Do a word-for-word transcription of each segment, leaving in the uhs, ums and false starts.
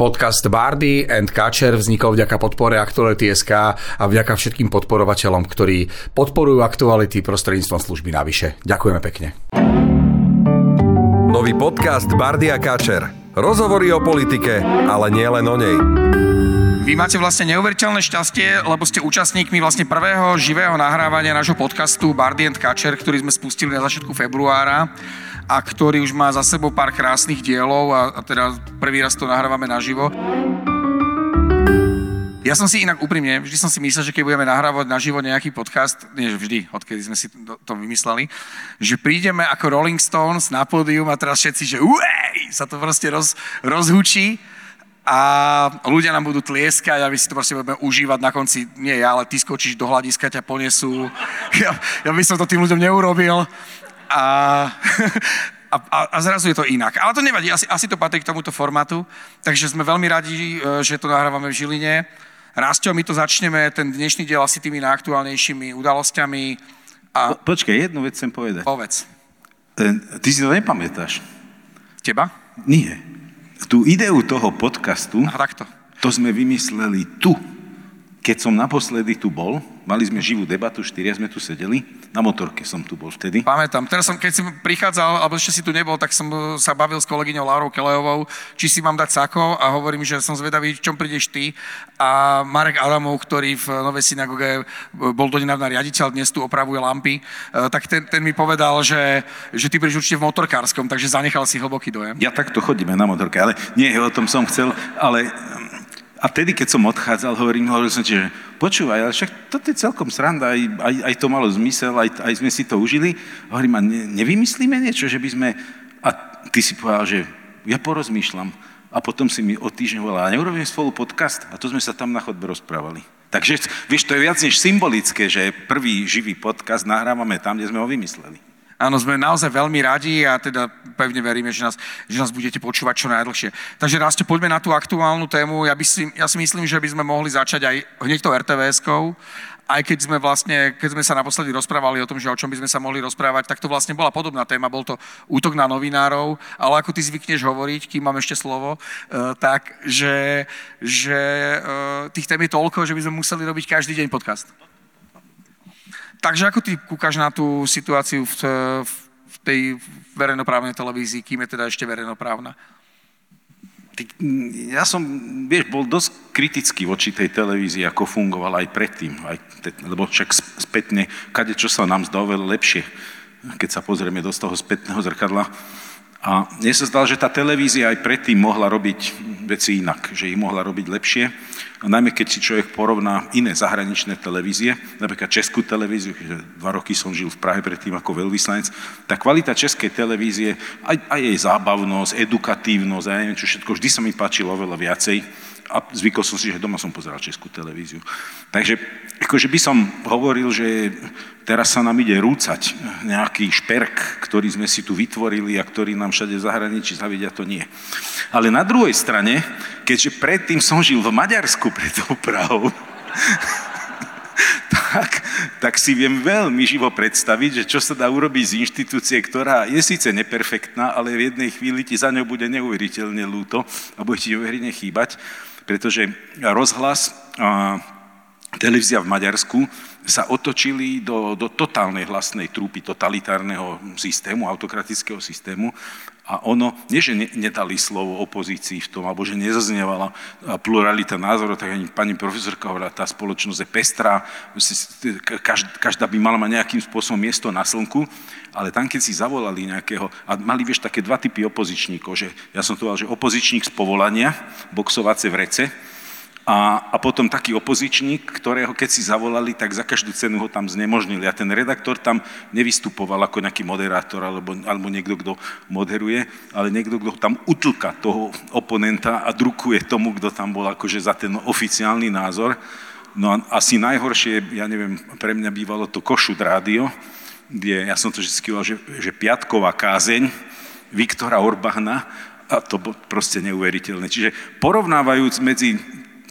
Podcast Bardy and Kačer vznikol vďaka podpore Aktuality bodka es ká a vďaka všetkým podporovateľom, ktorí podporujú Aktuality prostredníctvom služby navyše. Ďakujeme pekne. Nový podcast Bardy a Kačer. Rozhovory o politike, ale nie len o nej. Vy máte vlastne neuveriteľné šťastie, lebo ste účastníkmi vlastne prvého živého nahrávania nášho podcastu Bardy and Kačer, ktorý sme spustili na začiatku februára a ktorý už má za sebou pár krásnych dielov a, a teda prvý raz to nahrávame naživo. Ja som si inak úprimne, vždy som si myslel, že keď budeme nahrávať naživo nejaký podcast, nie vždy, odkedy sme si to, to vymysleli, že prídeme ako Rolling Stones na pódium a teraz všetci, že uej, sa to proste roz, rozhučí a ľudia nám budú tlieskať a my si to proste budeme užívať na konci, nie ja, ale ty skočíš do hľadiska, ťa ponesú. Ja, ja by som to tým ľuďom neurobil. A, a, a zrazu je to inak. Ale to nevadí, asi, asi to patrí k tomuto formátu. Takže sme veľmi radi, že to nahrávame v Žiline. Rásťo, my to začneme, ten dnešný diel asi tými najaktuálnejšími udalosťami. A... Po, počkaj, jednu vec chcem povedať. Povedz. Ty si to nepamätáš? Teba? Nie. Tú ideu toho podcastu, Aha, takto. To sme vymysleli tu. Keď som naposledy tu bol, mali sme živú debatu, štyria sme tu sedeli, na motorke som tu bol vtedy. Pamätám, teraz som, keď si prichádzal, alebo ešte si tu nebol, tak som sa bavil s kolegyňou Laurou Kelejovou, či si mám dať sako a hovorím, že som zvedavý, v čom prídeš ty. A Marek Adamov, ktorý v Novej synagóge bol donedávna riaditeľ, dnes tu opravuje lampy, tak ten, ten mi povedal, že, že ty prídeš určite v motorkárskom, takže zanechal si hlboký dojem. Ja takto chodíme na motorke, ale nie, o tom som chcel, ale... A vtedy, keď som odchádzal, hovorím, hovoril som ti, že počúvaj, ale však toto je celkom sranda, aj, aj, aj to malo zmysel, aj, aj sme si to užili. Hovorím, a ne, nevymyslíme niečo, že by sme... A ty si povedal, že ja porozmýšľam. A potom si mi o týždeň volal, a neurobím spolu podcast? A to sme sa tam na chodbe rozprávali. Takže, vieš, to je viac než symbolické, že prvý živý podcast nahrávame tam, kde sme ho vymysleli. Áno, sme naozaj veľmi radi a teda pevne veríme, že nás, že nás budete počúvať čo najdlhšie. Takže Rastio, poďme na tú aktuálnu tému. Ja, by si, ja si myslím, že by sme mohli začať aj hneď tou er té vé eskou. Aj keď sme vlastne, keď sme sa naposledy rozprávali o tom, že o čom by sme sa mohli rozprávať, tak to vlastne bola podobná téma. Bol to útok na novinárov, ale ako ty zvykneš hovoriť, kým mám ešte slovo, uh, tak, že, že uh, tých tém je toľko, že by sme museli robiť každý deň podcast. Takže ako ty kúkaš na tú situáciu v, v tej verejnoprávnej televízii, kým je teda ešte verejnoprávna? Ja som, vieš, bol dosť kritický voči tej televízii, ako fungovala aj predtým, aj te, lebo však spätne, kade čo sa nám zdá oveľa lepšie, keď sa pozrieme do toho spätného zrkadla. A mne sa zdalo, že tá televízia aj predtým mohla robiť veci inak, že ich mohla robiť lepšie. A najmä keď si človek porovná iné zahraničné televízie, napríklad Českú televíziu, keďže dva roky som žil v Prahe predtým ako veľvyslanec, tá kvalita českej televízie, aj, aj jej zábavnosť, edukatívnosť, a neviem čo všetko, vždy sa mi páčilo oveľa viacej. A zvykol som si, že doma som pozeral Českú televíziu. Takže akože by som hovoril, že teraz sa nám ide rúcať nejaký šperk, ktorý sme si tu vytvorili a ktorý nám všade v zahraničí zavidia, to nie. Ale na druhej strane, keďže predtým som žil v Maďarsku pred tou Prahou, tak, tak si viem veľmi živo predstaviť, že čo sa dá urobiť z inštitúcie, ktorá je síce neperfektná, ale v jednej chvíli ti za ňou bude neuveriteľne ľúto a bude ti neuveriteľne chýbať, pretože rozhlas a televízia v Maďarsku sa otočili do, do totálnej hlasnej trúpy totalitárneho systému, autokratického systému a ono, nie že ne, nedali slovo opozícii v tom, alebo že nezaznievala pluralita názorov, tak ani pani profesorka hovorila, tá spoločnosť je pestrá, každá by mala mať nejakým spôsobom miesto na slnku, ale tam, keď si zavolali nejakého, a mali, vieš, také dva typy opozičníkov, že ja som to povedal, že opozičník z povolania, boxovace vrece, A, a potom taký opozičník, ktorého keď si zavolali, tak za každú cenu ho tam znemožnili. A ten redaktor tam nevystupoval ako nejaký moderátor alebo, alebo niekto, kto moderuje, ale niekto, kto tam utlka toho oponenta a drukuje tomu, kto tam bol akože za ten oficiálny názor. No a asi najhoršie, ja neviem, pre mňa bývalo to Košut rádio, kde ja som to vždy povedal, že, že piatková kázeň Viktora Orbána a to bolo proste neuveriteľné. Čiže porovnávajúc medzi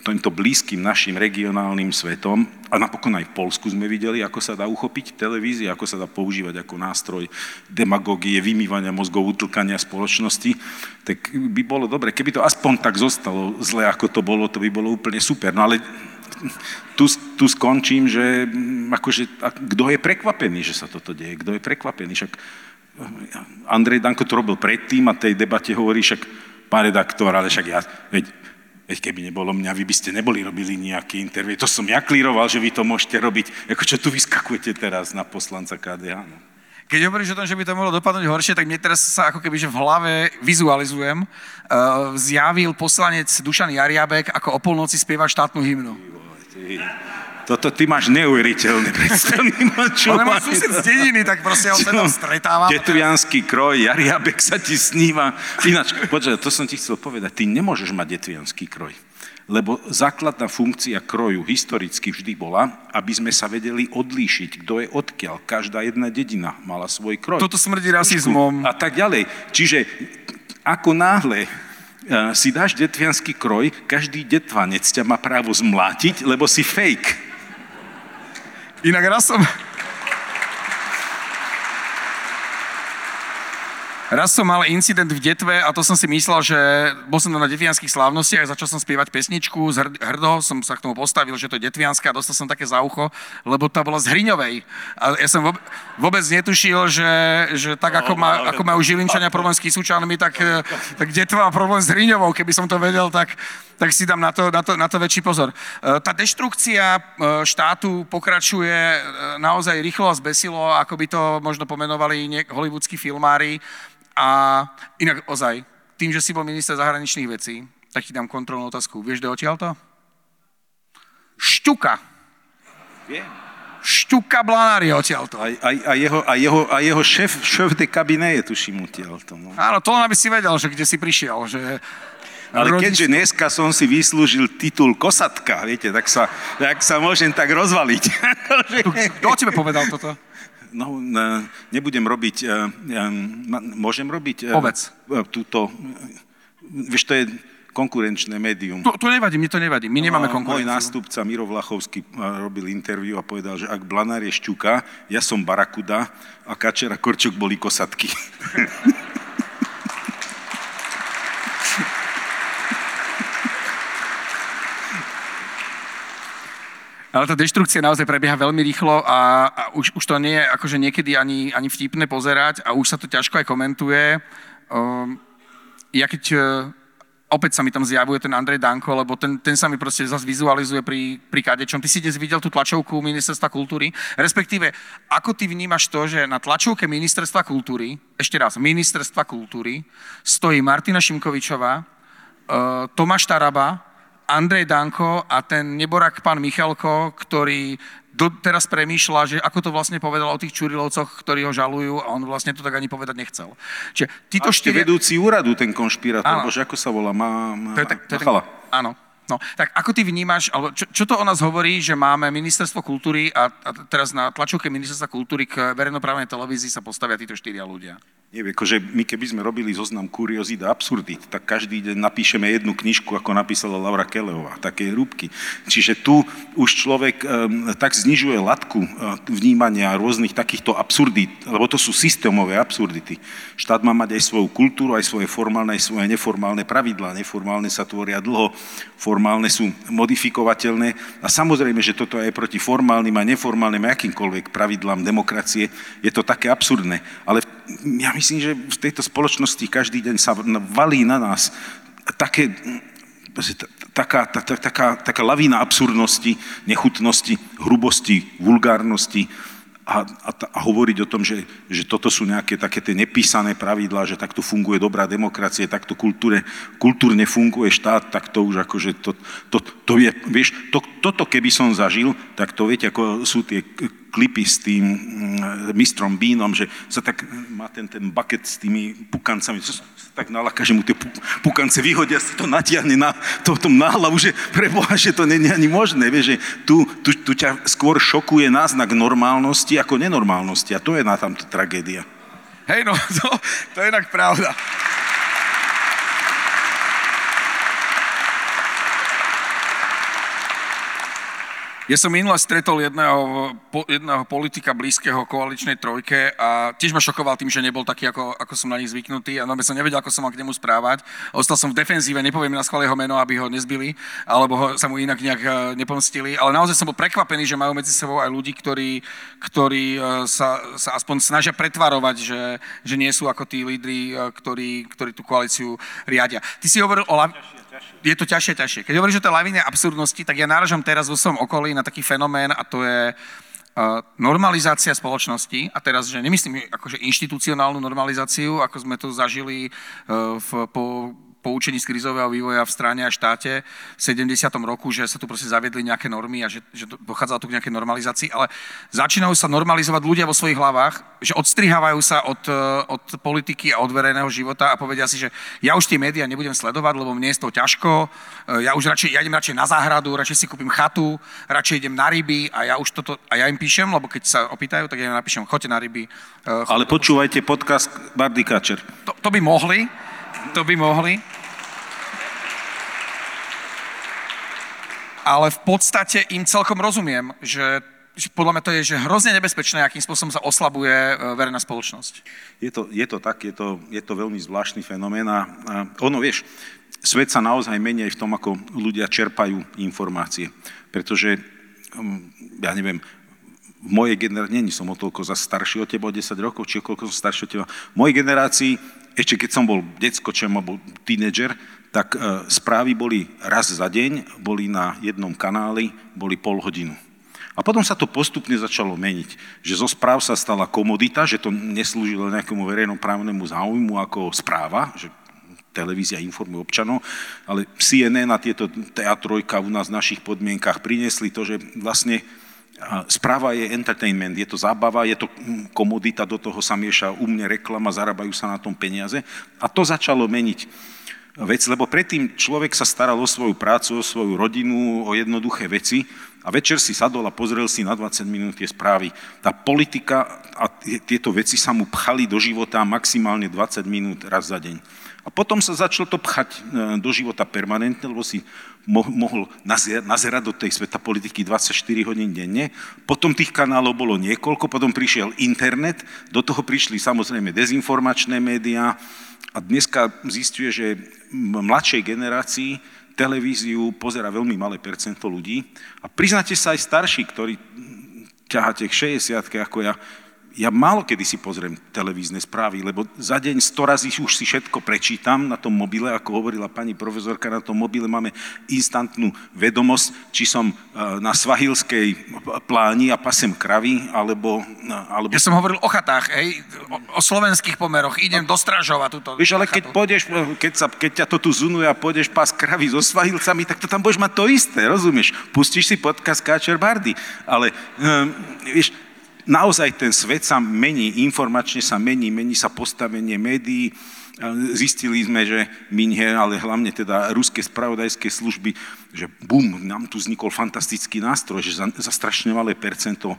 týmto blízkym našim regionálnym svetom, a napokon aj v Poľsku sme videli, ako sa dá uchopiť televízia, ako sa dá používať ako nástroj demagógie, vymývania mozgov, utlkania spoločnosti, tak by bolo dobre, keby to aspoň tak zostalo zle, ako to bolo, to by bolo úplne super. No ale tu, tu skončím, že akože, kto je prekvapený, že sa toto deje, kto je prekvapený, však Andrej Danko to robil predtým a tej debate hovorí, však pán redaktor, ale však ja, veď, veď keby nebolo mňa, vy by ste neboli robili nejaké interview, to som ja klíroval, že vy to môžete robiť, ako čo tu vyskakujete teraz na poslanca ká dé há, no. Keď hovoríš o tom, že by to mohlo dopadnúť horšie, tak mne teraz sa ako keby, že v hlave vizualizujem, uh, zjavil poslanec Dušan Jariabek, ako o polnoci spieva štátnu hymnu. Toto ty máš neuveriteľné predstavy. Ale môj sused z dediny, tak proste ja sa tam stretávam. Detviansky kroj, Jariabek sa ti sníva. Ináč, počkaj, to som ti chcel povedať, ty nemôžeš mať detviansky kroj. Lebo základná funkcia kroju historicky vždy bola, aby sme sa vedeli odlíšiť, kto je odkiaľ. Každá jedna dedina mala svoj kroj. Toto smrdí rasizmom. A tak ďalej. Čiže ako náhle uh, si dáš detviansky kroj, každý detvanec ťa má právo zmlátiť, lebo si fake. Inak raz som... Raz som mal incident v Detve a to som si myslel, že bol som na detvianských slávnostiach a začal som spievať pesničku, z hrdo som sa k tomu postavil, že to je detvianská a dostal som také za ucho, lebo tá bola z Hriňovej. A ja som vôbec netušil, že, že tak ako, má, ako majú Žilinčania problém s Kysučanmi, tak, tak Detva má problém s Hriňovou. Keby som to vedel, tak, tak si dám na to, na, to, na to väčší pozor. Tá deštrukcia štátu pokračuje naozaj rýchlo a zbesilo, ako by to možno pomenovali hollywoodskí filmári. A inak ozaj, tým, že si bol minister zahraničných vecí, tak ti dám kontrolnú otázku. Vieš, kde odtiaľto? Šťuka. Viem. Šťuka Blanár je odtiaľto. A, a, a, jeho, a, jeho, a jeho šéf, šéf de kabiné je, tuším, odtiaľto. No. Áno, to len aby si vedel, že kde si prišiel. Že... Ale rodič... keďže dneska som si vyslúžil titul kosatka, viete, tak sa, tak sa môžem tak rozvaliť. Kto o tebe povedal toto? No, nebudem robiť, môžem robiť Povedz. túto, vieš, to je konkurenčné médium. To, to nevadí, mne to nevadí, my nemáme konkurenciu. Môj nástupca Miro Vlachovský robil interviu a povedal, že ak Blanár je šťuka, ja som barakuda a Kačer a Korčok boli kosatky. Ale tá deštrukcia naozaj prebieha veľmi rýchlo a, a už, už to nie je akože niekedy ani, ani vtipné pozerať a už sa to ťažko aj komentuje. Um, ja keď uh, opäť sa mi tam zjavuje ten Andrej Danko, lebo ten, ten sa mi proste zase vizualizuje pri, pri kadečom. Ty si dnes videl tú tlačovku Ministerstva kultúry, respektíve ako ty vnímaš to, že na tlačovke Ministerstva kultúry, ešte raz, Ministerstva kultúry, stojí Martina Šimkovičová, uh, Tomáš Taraba, Andrej Danko a ten neborak pán Michalko, ktorý teraz premýšľa, že ako to vlastne povedal o tých Čurilovcoch, ktorí ho žalujú a on vlastne to tak ani povedať nechcel. Čiže títo a ešte štyri... vedúci úradu, ten konšpirátor, bože, ako sa volá? Má, má, to je, to je ten... Áno. No, tak ako ty vnímaš, alebo čo, čo to o nás hovorí, že máme Ministerstvo kultúry a, a teraz na tlačovke Ministerstva kultúry k verejnoprávnej televízii sa postavia títo štyria ľudia? Nie, akože my keby sme robili zoznam kuriozít a absurdít, tak každý deň napíšeme jednu knižku, ako napísala Laura Kelleová, také rúbky. Čiže tu už človek um, tak znižuje latku uh, vnímania rôznych takýchto absurdít, lebo to sú systémové absurdity. Štát má mať aj svoju kultúru, aj svoje formálne, aj svoje neformálne pravidlá. Neformálne sa tvoria dlho, formálne sú modifikovateľné a samozrejme, že toto je proti formálnym a neformálnym akýmkoľvek pravidlám demokracie. Je to také absurdné, ale ja myslím, že v tejto spoločnosti každý deň sa valí na nás také, taká, taká, taká, taká lavína absurdnosti, nechutnosti, hrubosti, vulgárnosti a, a, a hovoriť o tom, že, že toto sú nejaké také tie nepísané pravidlá, že takto funguje dobrá demokracie, takto kultúre, kultúrne funguje štát, tak to už akože to, to, to je, vieš, to, toto keby som zažil, tak to viete, ako sú tie klipy s tým mistrom Beanom, že sa tak má ten, ten bucket s tými pukancami, sa tak naláka, že mu tie pukance vyhodia, sa to natiahne na to, tom na hlavu, že preboha, že to nie je ani možné, vieš, že tu, tu, tu ťa skôr šokuje náznak normálnosti ako nenormálnosti a to je na tamto tragédia. Hej, no, to, to je inak pravda. Ja som minule stretol jedného, po, jedného politika blízkeho koaličnej trojke a tiež ma šokoval tým, že nebol taký, ako, ako som na nich zvyknutý a no, som nevedel, ako som mal k nemu správať. Ostal som v defenzíve, nepoviem na schvál jeho meno, aby ho nezbili, alebo ho, sa mu inak nejak nepomstili, ale naozaj som bol prekvapený, že majú medzi sebou aj ľudí, ktorí, ktorí sa, sa aspoň snažia pretvarovať, že, že nie sú ako tí lídri, ktorí, ktorí tú koalíciu riadia. Ty si hovoril o... La... Je to ťažšie, ťažšie. Keď hovoríš o tej lavíne absurdnosti, tak ja náražam teraz vo svojom okolí na taký fenomén a to je uh, normalizácia spoločnosti. A teraz, že nemyslím akože inštitucionálnu normalizáciu, ako sme to zažili uh, v, po poučení z krízového vývoja v strane a štáte v sedemdesiatom roku, že sa tu proste zaviedli nejaké normy a že, že dochádzalo tu k nejakej normalizácii, ale začínajú sa normalizovať ľudia vo svojich hlavách, že odstrihávajú sa od, od politiky a od verejného života a povedia si, že ja už tie médiá nebudem sledovať, lebo mne je to chodí, ja už radšej, ja idem radšej na záhradu, radšej si kúpim chatu, radšej idem na ryby a ja už toto, a ja im píšem, lebo keď sa opýtajú, tak ja im napíšem, choďte na ryby. Ale počúvajte podcast Bardy Káčer. To, to by mohli, to by mohli. Ale v podstate im celkom rozumiem, že, že podľa mňa to je že hrozne nebezpečné, akým spôsobom sa oslabuje verejná spoločnosť. Je to, je to tak, je to, je to veľmi zvláštny fenomén a, a ono, vieš, svet sa naozaj mení aj v tom, ako ľudia čerpajú informácie. Pretože, ja neviem, v mojej generácii, nie som o toľko za starší od teba, o desať rokov, či koľko som starší od teba, v mojej generácii, ešte keď som bol decko, čo bol tínedžer, tak e, správy boli raz za deň, boli na jednom kanáli, boli pol hodinu. A potom sa to postupne začalo meniť, že zo správ sa stala komodita, že to neslúžilo nejakému verejnoprávnemu záujmu ako správa, že televízia informuje občanov, ale C N N a tieto té á tri u nás v našich podmienkach priniesli to, že vlastne správa je entertainment, je to zábava, je to komodita, do toho sa mieša u mne reklama, zarábajú sa na tom peniaze a to začalo meniť vec, lebo predtým človek sa staral o svoju prácu, o svoju rodinu, o jednoduché veci a večer si sadol a pozrel si na dvadsať minút tie správy. Tá politika a tieto veci sa mu pchali do života maximálne dvadsať minút raz za deň. A potom sa začalo to pchať do života permanentne, lebo si mohol nazerať do tej sveta politiky dvadsaťštyri hodín denne. Potom tých kanálov bolo niekoľko, potom prišiel internet, do toho prišli samozrejme dezinformačné médiá a dneska zisťuje, že v mladšej generácii televíziu pozerá veľmi malé percento ľudí. A priznáte sa aj starší, ktorí ťaháte k šesťdesiatke ako ja, ja málo kedy si pozriem televízne správy, lebo za deň sto razy už si všetko prečítam na tom mobile, ako hovorila pani profesorka, na tom mobile máme instantnú vedomosť, či som na svahilskej pláni a pasem kravy, alebo... alebo... Ja som hovoril o chatách, hej, o, o slovenských pomeroch, idem do Stražova túto Víš, ale keď, pôjdeš, keď, sa, keď ťa to tu zunuje a pôjdeš pás kravy so svahilcami, tak to tam budeš mať to isté, rozumieš? Pustíš si podcast Káčer Bardy, ale um, víš, naozaj ten svet sa mení, informačne sa mení, mení sa postavenie médií. Zistili sme, že Minhe, ale hlavne teda ruské spravodajské služby, že bum, nám tu vznikol fantastický nástroj, že za, za strašne malé percento um,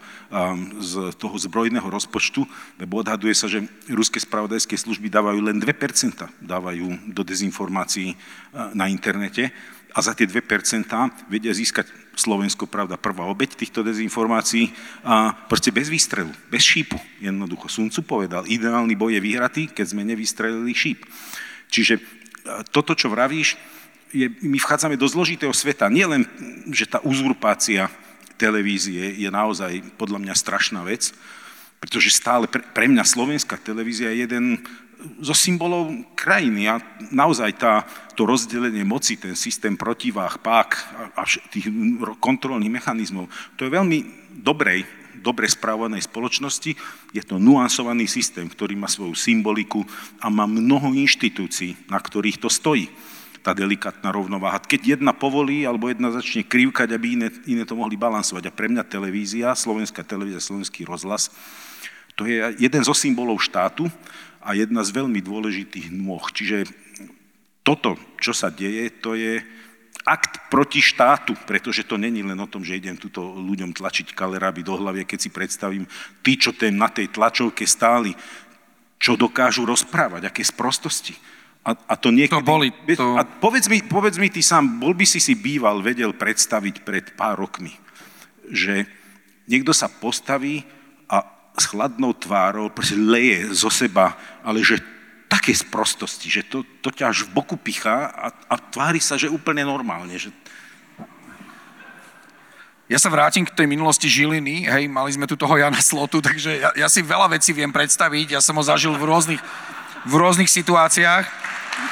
z toho zbrojného rozpočtu, lebo odhaduje sa, že ruské spravodajské služby dávajú len dve percentá dávajú do dezinformácií uh, na internete. A za tie dve percentá vedia získať Slovensko, pravda, prvá obeť týchto dezinformácií, a proste bez výstrelu, bez šípu. Jednoducho Sun Tzu povedal, ideálny boj je vyhratý, keď sme nevystrelili šíp. Čiže toto, čo vravíš, je, my vchádzame do zložitého sveta. Nie len, že tá uzurpácia televízie je naozaj podľa mňa strašná vec, pretože stále pre, pre mňa slovenská televízia je jeden zo symbolov krajiny a naozaj tá, to rozdelenie moci, ten systém protiváh, pák a, a tých kontrolných mechanizmov, to je veľmi dobrej, dobre správanej spoločnosti. Je to nuansovaný systém, ktorý má svoju symboliku a má mnoho inštitúcií, na ktorých to stojí. Tá delikátna rovnováha. Keď jedna povolí, alebo jedna začne krivkať, aby iné, iné to mohli balansovať. A pre mňa televízia, slovenská televízia, slovenský rozhlas, to je jeden zo symbolov štátu a jedna z veľmi dôležitých nôh. Čiže toto, čo sa deje, to je akt proti štátu, pretože to není len o tom, že idem túto ľuďom tlačiť kaleráby do hlavy, keď si predstavím tí, čo ten na tej tlačovke stáli, čo dokážu rozprávať, aké sprostosti. A, a to niekedy... To boli... To... A povedz mi, povedz mi ty sám, bol by si si býval vedel predstaviť pred pár rokmi, že niekto sa postaví a s chladnou tvárou proste leje zo seba, ale že také sprostosti, že to, to ťa až v boku pichá a, a tvári sa, že úplne normálne. Že... Ja sa vrátim k tej minulosti Žiliny, hej, mali sme tu toho Jana Slotu, takže ja, ja si veľa vecí viem predstaviť, ja som ho zažil v rôznych, v rôznych situáciách.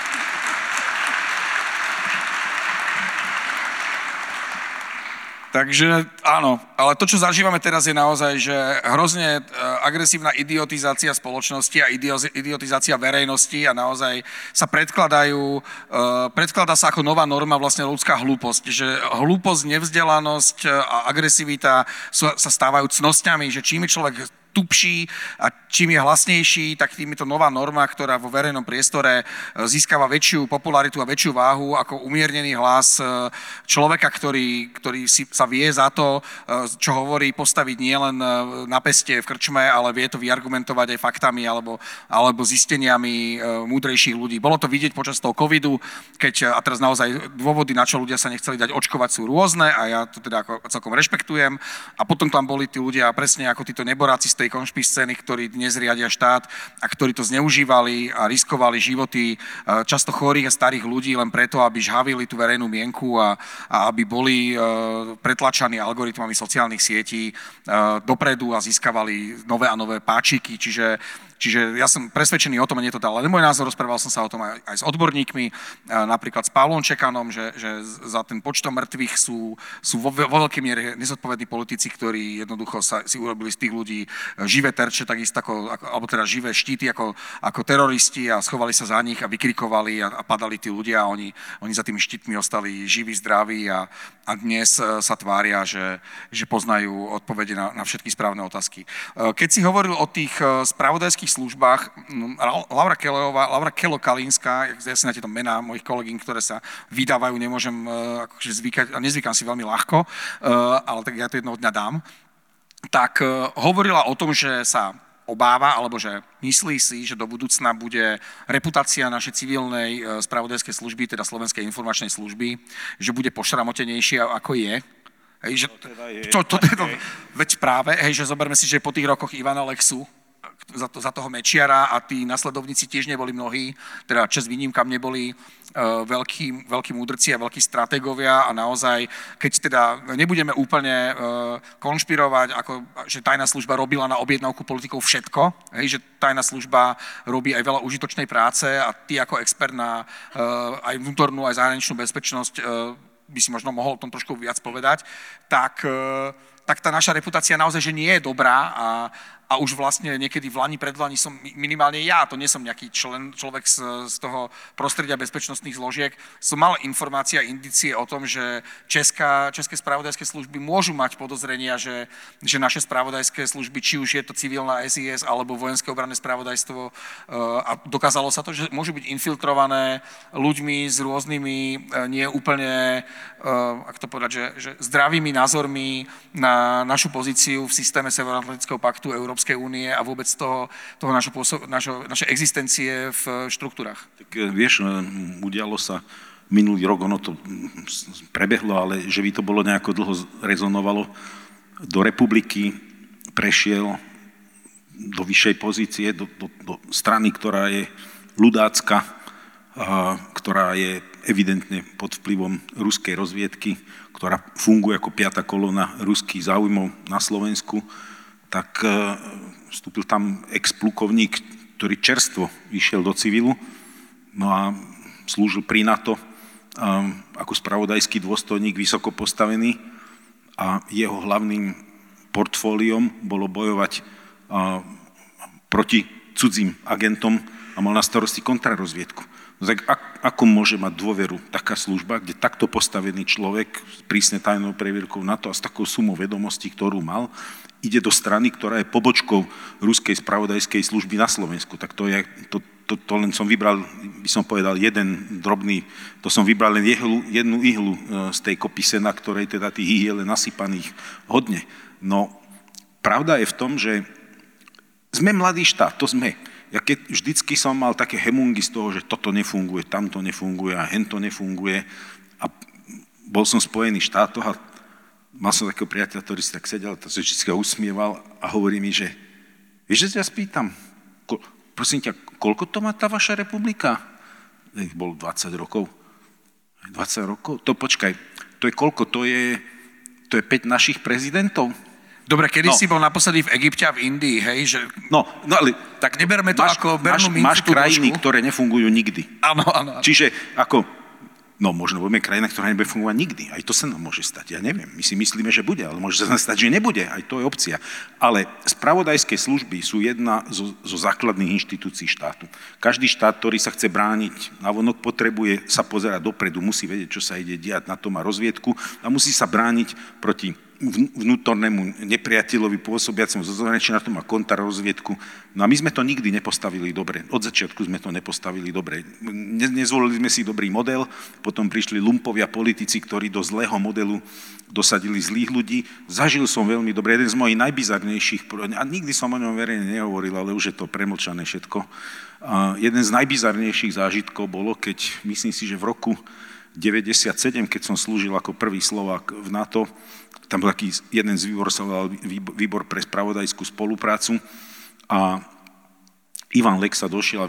Takže áno, ale to, čo zažívame teraz, je naozaj, že hrozne agresívna idiotizácia spoločnosti a idiotizácia verejnosti a naozaj sa predkladajú, predkladá sa ako nová norma vlastne ľudská hlúposť, že hlúposť, nevzdelanosť a agresivita sa stávajú cnosťami, že čím je človek tupší a čím je hlasnejší, tak tým je to nová norma, ktorá vo verejnom priestore získava väčšiu popularitu a väčšiu váhu ako umiernený hlas človeka, ktorý, ktorý si, sa vie za to, čo hovorí, postaviť nielen na peste v krčme, ale vie to vyargumentovať aj faktami alebo, alebo zisteniami múdrejších ľudí. Bolo to vidieť počas toho covidu, keď, a teraz naozaj dôvody, na čo ľudia sa nechceli dať očkovať, sú rôzne a ja to teda ako celkom rešpektujem. A potom tam boli tí ľudia presne ako títo neboráci z tej konšpí scény, ktorí dnes riadia štát a ktorí to zneužívali a riskovali životy často chorých a starých ľudí len preto, aby žhavili tú verejnú mienku a, a aby boli pretlačaní algoritmami sociálnych sietí dopredu a získavali nové a nové páčiky. Čiže Čiže ja som presvedčený o tom, a nie to dal len môj názor, rozprával som sa o tom aj, aj s odborníkmi, napríklad s Pavlom Čekanom, že, že za ten počtom mŕtvych sú, sú vo, vo veľkej miere nezodpovední politici, ktorí jednoducho sa, si urobili z tých ľudí živé terče, takisto ako, ako, alebo teda živé štíty ako, ako teroristi a schovali sa za nich a vykrikovali a, a padali tí ľudia a oni, oni za tými štítmi ostali živí, zdraví a, a dnes sa tvária, že, že poznajú odpovede na, na všetky správne otázky. Keď si hovoril o tých spravodajských službách, Laura Kelleová, Laura Kello-Kalínska, ja si na tieto mená mojich kolegín, ktoré sa vydávajú, nemôžem akože zvykať, a nezvykám si veľmi ľahko, ale tak ja to jednoho dňa dám, tak hovorila o tom, že sa obáva, alebo že myslí si, že do budúcna bude reputácia našej civilnej spravodajskej služby, teda Slovenskej informačnej služby, že bude pošramotenejšia, ako je. Hej, že, to teda je. To, to, to, to, veď práve, hej, že zoberme si, že po tých rokoch Ivana Lexu, Za, to, za toho Mečiara a tí nasledovníci tiež neboli mnohí, teda čest výnimkám neboli uh, veľkí, veľkí múdrci a veľkí stratégovia a naozaj, keď teda nebudeme úplne uh, konšpirovať, ako, že tajná služba robila na objednávku politikov všetko, hej, že tajná služba robí aj veľa užitočnej práce a ty ako expert na uh, aj vnútornú, aj zahraničnú bezpečnosť uh, by si možno mohol o tom trošku viac povedať, tak, uh, tak tá naša reputácia naozaj, že nie je dobrá a A už vlastne niekedy v lani, predlani som minimálne ja, to nie som nejaký člen, človek z, z toho prostredia bezpečnostných zložiek, som mal informácie a indície o tom, že česká, české spravodajské služby môžu mať podozrenia, že, že naše spravodajské služby, či už je to civilná es í es alebo vojenské obranné spravodajstvo, a dokázalo sa to, že môžu byť infiltrované ľuďmi s rôznymi nie úplne, ak to povedať, že, že zdravými názormi na našu pozíciu v systéme Severoatlantického paktu Európskej Európskej únie a vôbec toho, toho našo, našo, našej existencie v štruktúrach. Tak vieš, udialo sa minulý rok, ono to prebehlo, ale že by to bolo nejako dlho rezonovalo, do republiky prešiel do vyššej pozície, do, do, do strany, ktorá je ľudácka, a, ktorá je evidentne pod vplyvom ruskej rozviedky, ktorá funguje ako piata kolóna ruských záujmov na Slovensku, tak vstúpil tam ex-plukovník, ktorý čerstvo išiel do civilu, no a slúžil pri NATO ako spravodajský dôstojník, vysoko postavený a jeho hlavným portfóliom bolo bojovať proti cudzím agentom a mal na starosti kontrarozviedku. No tak ako môže mať dôveru taká služba, kde takto postavený človek s prísne tajnou previerkou NATO a s takou sumou vedomostí, ktorú mal, ide do strany, ktorá je pobočkou ruskej spravodajskej služby na Slovensku. Tak to, je, to, to, to len som vybral, by som povedal, jeden drobný, to som vybral len jehlu, jednu ihlu z tej kopy sena, ktorej teda tých ihiel je nasypaných hodne. No, pravda je v tom, že sme mladý štát, to sme. Ja keď vždycky som mal také hemungy z toho, že toto nefunguje, tamto nefunguje a hento nefunguje a bol som v Spojených štátoch a mal som takého priateľa, ktorý si tak sedel, to sa vždy usmieval a hovorí mi, že vieš, že ťa spýtam, ko, prosím ťa, koľko to má tá vaša republika? Ich bolo dvadsať rokov. dvadsať rokov? To počkaj, to je koľko? To je, to je päť našich prezidentov? Dobre, kedy no. si bol naposledy v Egypte a v Indii, hej? Že... No, no ale tak neberme to máš, ako bernú mincu. Máš krajiny, ktoré nefungujú nikdy. Áno, áno. Čiže ako, no možno budeme krajina, ktorá nebude fungovať nikdy. Aj to sa nám môže stať. Ja neviem, my si myslíme, že bude, ale môže sa nám stať, že nebude. Aj to je opcia. Ale spravodajské služby sú jedna zo, zo základných inštitúcií štátu. Každý štát, ktorý sa chce brániť, navonok potrebuje sa pozerať dopredu, musí vedieť, čo sa ide diať, na to má rozviedku a musí sa brániť proti vnútornému nepriateľovi pôsobiacemu zo zahraničia, na to má kontrarozviedku. No a my sme to nikdy nepostavili dobre. Od začiatku sme to nepostavili dobre. Ne, nezvolili sme si dobrý model, potom prišli lumpovia politici, ktorí do zlého modelu dosadili zlých ľudí. Zažil som veľmi dobre, jeden z mojich najbizarnejších, a nikdy som o ňom verejne nehovoril, ale už je to premlčané všetko. A jeden z najbizarnejších zážitkov bolo, keď, myslím si, že v roku deväťdesiatsedem, keď som slúžil ako prvý Slovák v NATO, tam bol taký jeden z výbor, sa volal výbor pre spravodajskú spoluprácu a Ivan Lexa došiel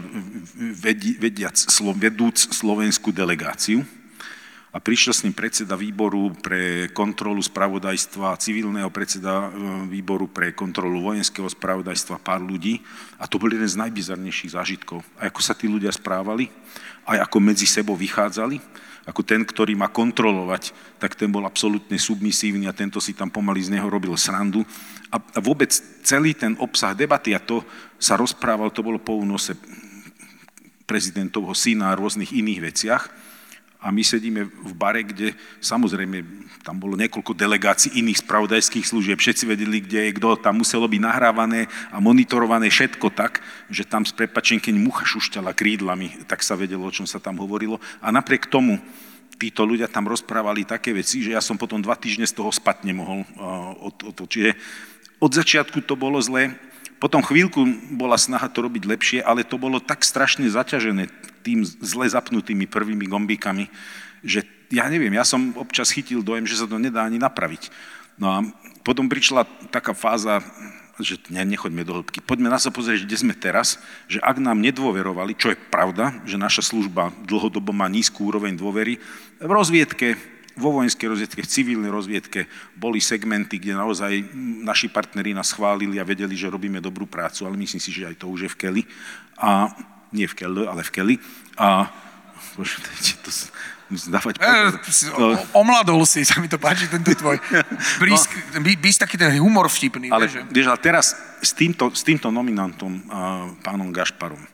vediac, vedúc slovenskú delegáciu a prišiel s ním predseda výboru pre kontrolu spravodajstva, civilného predseda výboru pre kontrolu vojenského spravodajstva, pár ľudí a to bol jeden z najbizarnejších zážitkov. A ako sa tí ľudia správali, aj ako medzi sebou vychádzali, ako ten, ktorý má kontrolovať, tak ten bol absolútne submisívny a tento si tam pomaly z neho robil srandu. A, a vôbec celý ten obsah debaty, a to sa rozprával, to bolo po únose prezidentovho syna a rôznych iných veciach. A my sedíme v bare, kde samozrejme tam bolo niekoľko delegácií iných spravodajských služieb, všetci vedeli, kde je kto, tam muselo byť nahrávané a monitorované všetko tak, že tam z prepáčením, keď mucha šušťala krídlami, tak sa vedelo, o čom sa tam hovorilo. A napriek tomu títo ľudia tam rozprávali také veci, že ja som potom dva týždne z toho spať nemohol. Čiže od začiatku to bolo zlé. Potom chvíľku bola snaha to robiť lepšie, ale to bolo tak strašne zaťažené tým zle zapnutými prvými gombíkami, že ja neviem, ja som občas chytil dojem, že sa to nedá ani napraviť. No a potom prišla taká fáza, že ne, nechoďme do hĺbky. Poďme na sa pozrieť, kde sme teraz, že ak nám nedôverovali, čo je pravda, že naša služba dlhodobo má nízku úroveň dôvery, v rozviedke, vo vojenskej rozviedke, v civilnej rozviedke boli segmenty, kde naozaj naši partneri nás chválili a vedeli, že robíme dobrú prácu, ale myslím si, že aj to už je v keli. A nie v keli, ale v keli. A bože, to musím dávať pozor. E, omladol si, sa mi to páči, tento tvoj blízk, no, bys taký ten humor vtipný. Ale, vieš, vieš, ale teraz s týmto, s týmto nominantom, uh, pánom Gašparom,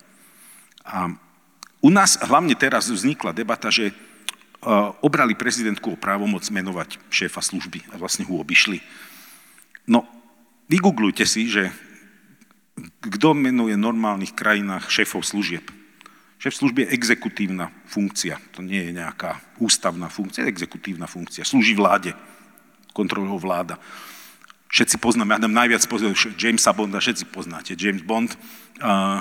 a u nás hlavne teraz vznikla debata, že uh, obrali prezidentku o právomoc menovať šéfa služby a vlastne ho obišli. No, vygooglujte si, že kto menuje v normálnych krajinách šéfov služieb. Šéf služby je exekutívna funkcia. To nie je nejaká ústavná funkcia, je exekutívna funkcia. Slúži vláde. Kontroluje ho vláda. Všetci poznáme, ja dám najviac poznáme Jamesa Bonda, všetci poznáte. James Bond, uh,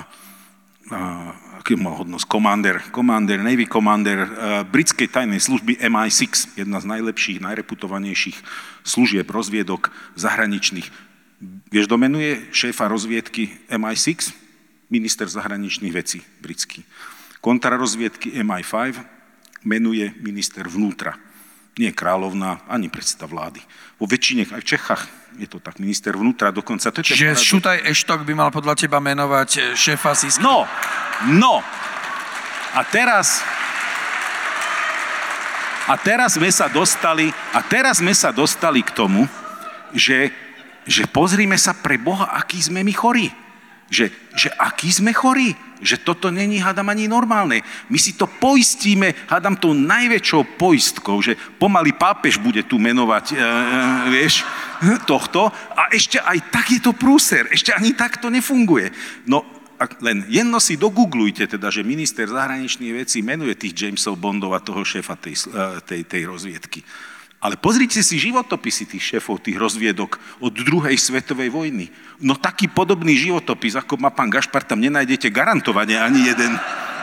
uh, aký mal hodnosť, Commander, Commander, Navy Commander, uh, britskej tajnej služby em í šesť, jedna z najlepších, najreputovanejších služieb, rozviedok zahraničných. Vieš, domenuje šéfa rozviedky em í šesť? Minister zahraničných vecí britský. Kontrarozviedky em í päť menuje minister vnútra. Nie kráľovná, ani predseda vlády. Vo väčšine, aj v Čechách je to tak, minister vnútra dokonca. To Čiže Šutaj Eštok by mal podľa teba menovať šéfa SIS? No, no. A teraz... A teraz sme sa dostali, a teraz sme sa dostali k tomu, že že pozrime sa pre Boha, aký sme my chorí. Že, že aký sme chorí. Že toto není, hádam, ani normálne. My si to poistíme, hádam, tou najväčšou poistkou, že pomaly pápež bude tu menovať, e, vieš, tohto. A ešte aj tak je to prúser. Ešte ani tak to nefunguje. No, len jedno si dogooglujte, teda, že minister zahraničných vecí menuje tých Jamesov Bondov a toho šéfa tej, tej, tej rozviedky. Ale pozrite si životopisy tých šéfov, tých rozviedok od druhej svetovej vojny. No taký podobný životopis, ako má pán Gašpar, tam nenájdete garantovane ani jeden.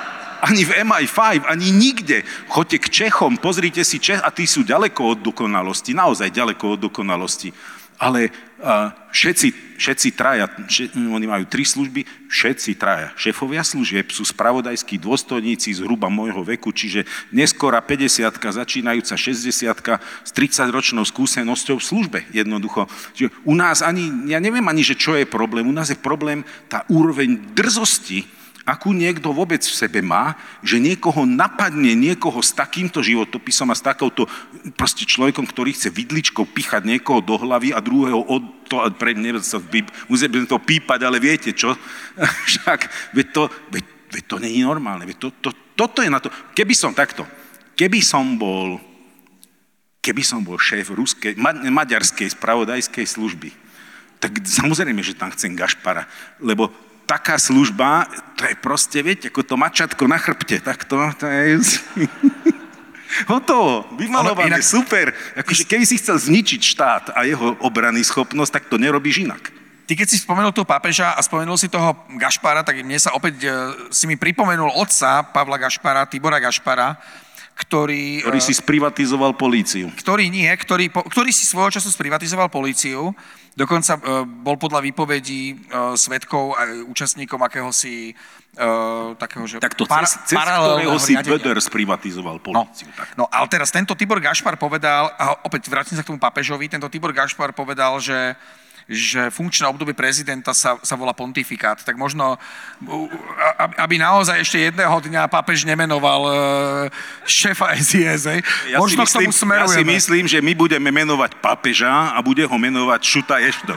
Ani v em í päť, ani nikde. Choďte k Čechom, pozrite si Čech a tí sú ďaleko od dokonalosti, naozaj ďaleko od dokonalosti. Ale uh, všetci, všetci traja, všet, oni majú tri služby, všetci traja. Šéfovia služieb sú spravodajskí dôstojníci zhruba môjho veku, čiže neskora päťdesiatka, začínajúca šesťdesiatka s tridsaťročnou skúsenosťou v službe jednoducho. Čiže u nás ani, ja neviem ani, že čo je problém, u nás je problém tá úroveň drzosti, akú niekto vôbec v sebe má, že niekoho napadne, niekoho s takýmto životopisom a s takouto proste človekom, ktorý chce vidličkou píchať niekoho do hlavy a druhého od to, pre mňa sa musím to pípať, ale viete čo? Však, veď to, veď, veď to nie je normálne. Veď to, to, toto je na to. Keby som takto, keby som bol, keby som bol šéf ruskej, ma, maďarskej spravodajskej služby, tak samozrejme, že tam chcem Gašpara, lebo taká služba, to je proste, viete, ako to mačatko na chrbte, tak to, to je... Hotovo, vymalované, inak... super. Akože keby si chcel zničiť štát a jeho obranný schopnosť, tak to nerobíš inak. Ty keď si spomenul toho pápeža a spomenul si toho Gašpara, tak mne sa opäť, si mi pripomenul otca Pavla Gašpara, Tibora Gašpara, ktorý... Ktorý si sprivatizoval políciu. Ktorý nie, ktorý, ktorý si svojho času sprivatizoval políciu. Dokonca uh, bol podľa výpovedí uh, svedkov a účastníkom akéhosi uh, takého, že... Tak to para, cez, cez ktorého si Böder sprivatizoval políciu. No, tak. no, ale teraz tento Tibor Gašpar povedal, a opäť vrátim sa k tomu pápežovi, tento Tibor Gašpar povedal, že že funkčné obdobie prezidenta sa, sa volá pontifikát. Tak možno, aby naozaj ešte jedného dňa pápež nemenoval uh, šéfa es í es. Ja možno si myslím, k tomu smerujeme. Ja si myslím, že my budeme menovať pápeža a bude ho menovať Šuta Eštok.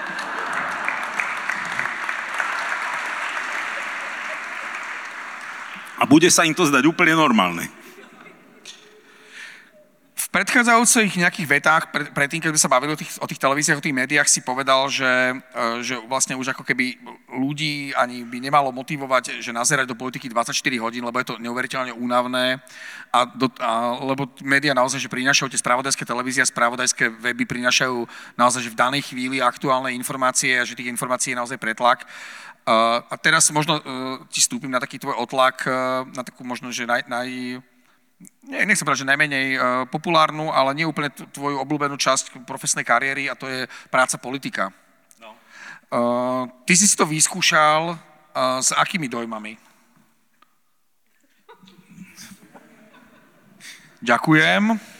A bude sa im to zdať úplne normálne. V predchádzajúcich nejakých vetách, pred, predtým, keď sme sa bavili o tých, o tých televíziách, o tých médiách, si povedal, že, že vlastne už ako keby ľudí ani by nemalo motivovať, že nazerať do politiky dvadsaťštyri hodín, lebo je to neuveriteľne únavné, a do, a, lebo médiá naozaj, že prinášajú tie spravodajské televízie a spravodajské weby prinášajú naozaj, že v danej chvíli aktuálne informácie a že tých informácií je naozaj pretlak. Uh, a teraz možno uh, ti stúpim na taký tvoj otlak, uh, na takú možno, že naj... naj Nie, nechcem povedať, že najmenej uh, populárnu, ale nie úplne t- tvoju obľúbenú časť profesnej kariéry a to je práca politika. No. Uh, ty si si to vyskúšal uh, s akými dojmami? Ďakujem.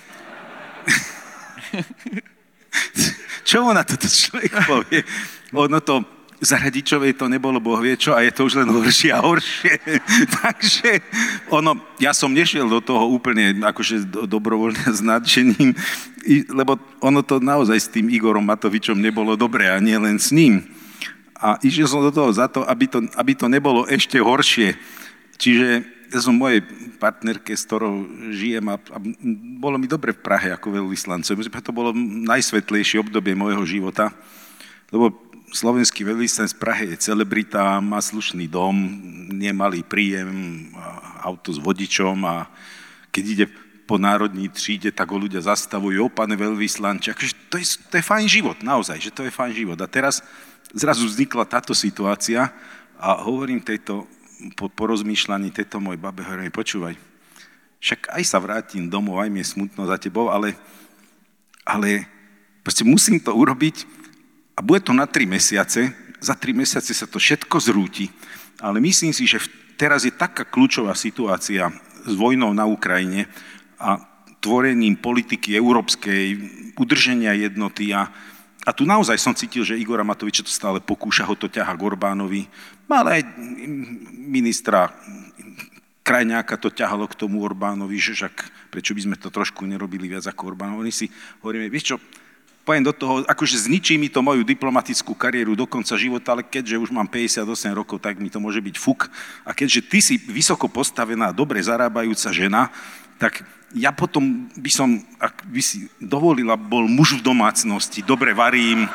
Čo mu na toto človek povie? Ono to... Za Radičovej to nebolo boh vie čo a je to už len horšie a horšie. Takže ono, ja som nešiel do toho úplne akože do, dobrovoľne s nadšením, lebo ono to naozaj s tým Igorom Matovičom nebolo dobré a nie len s ním. A išiel som do toho za to, aby to, aby to nebolo ešte horšie. Čiže ja som mojej partnerke, s ktorou žijem a, a bolo mi dobre v Prahe ako veľvyslancom. To bolo najsvetlejšie obdobie môjho života, lebo slovenský veľvyslanec v Prahe je celebrita, má slušný dom, nemalý príjem, auto s vodičom a keď ide po národní tříde, tak ho ľudia zastavujú, o pane veľvyslanče. To je, to je fajn život, naozaj, že to je fajn život. A teraz zrazu vznikla táto situácia a hovorím tejto, po, po rozmýšľaní tejto mojej babe, hovorím, počúvaj, však aj sa vrátim domov, aj mi je smutno za tebou, ale, ale proste musím to urobiť. A bude to na tri mesiace, za tri mesiace sa to všetko zrúti, ale myslím si, že teraz je taká kľúčová situácia s vojnou na Ukrajine a tvorením politiky európskej, udrženia jednoty a, a tu naozaj som cítil, že Igora Matoviča to stále pokúša, ho to ťaha k Orbánovi, ale aj ministra Krajňáka to ťahalo k tomu Orbánovi, že však prečo by sme to trošku nerobili viac ako Orbánov. Oni si hovoríme, vieš čo, pojem do toho, akože zničí mi to moju diplomatickú kariéru do konca života, ale keďže už mám päťdesiatosem rokov, tak mi to môže byť fuk. A keďže ty si vysoko postavená, dobre zarábajúca žena, tak ja potom by som, ak by si dovolila, bol muž v domácnosti, dobre varím,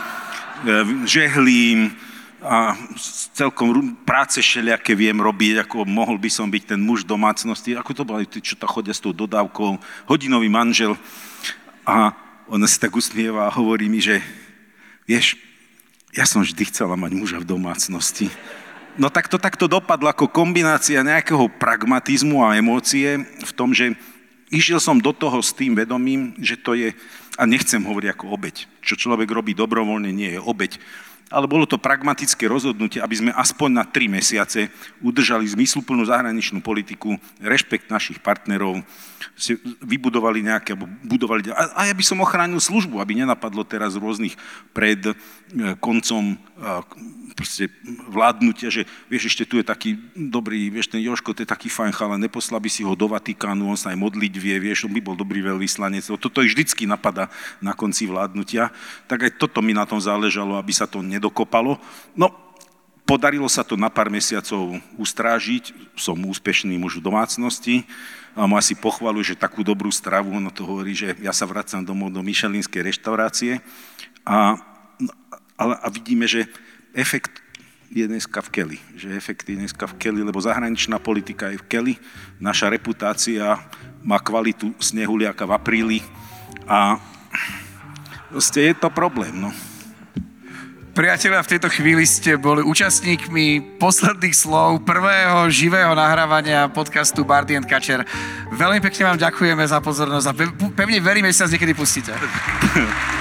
žehlím a celkom práce všelijaké viem robiť, ako mohol by som byť ten muž v domácnosti. Ako to boli tí, čo tam chodia s tou dodávkou, hodinový manžel. A ona si tak usmieva a hovorí mi, že vieš, ja som vždy chcela mať muža v domácnosti. no tak to takto dopadlo ako kombinácia nejakého pragmatizmu a emócie v tom, že išiel som do toho s tým vedomím, že to je, a nechcem hovoriť ako obeť, čo človek robí dobrovoľne, nie je obeť, ale bolo to pragmatické rozhodnutie, aby sme aspoň na tri mesiace udržali zmysluplnú zahraničnú politiku, rešpekt našich partnerov, vybudovali nejaké, alebo budovali, a ja by som ochránil službu, aby nenapadlo teraz rôznych pred koncom proste vládnutia, že vieš, ešte tu je taký dobrý, vieš, ten Jožko, to je taký fajn chala, neposlal by si ho do Vatikánu, on sa aj modliť vie, vieš, on by bol dobrý veľvyslanec. Toto ich vždycky napadá na konci vládnutia. Tak aj toto mi na tom záležalo, aby sa to nedokopalo. No, podarilo sa to na pár mesiacov ustrážiť, som úspešný muž v domácnosti, a mu asi pochvalujú, že takú dobrú stravu, ono to hovorí, že ja sa vracam domov do michelinskej reštaurácie a, ale, a vidíme, že efekt je dneska v keli, že efekt je dneska v keli, lebo zahraničná politika je v keli, naša reputácia má kvalitu snehuliaka v apríli a proste je to problém, no. Priatelia, v tejto chvíli ste boli účastníkmi posledných slov prvého živého nahrávania podcastu Bardy and Kačer. Veľmi pekne vám ďakujeme za pozornosť a pevne veríme, že sa niekedy pustíte.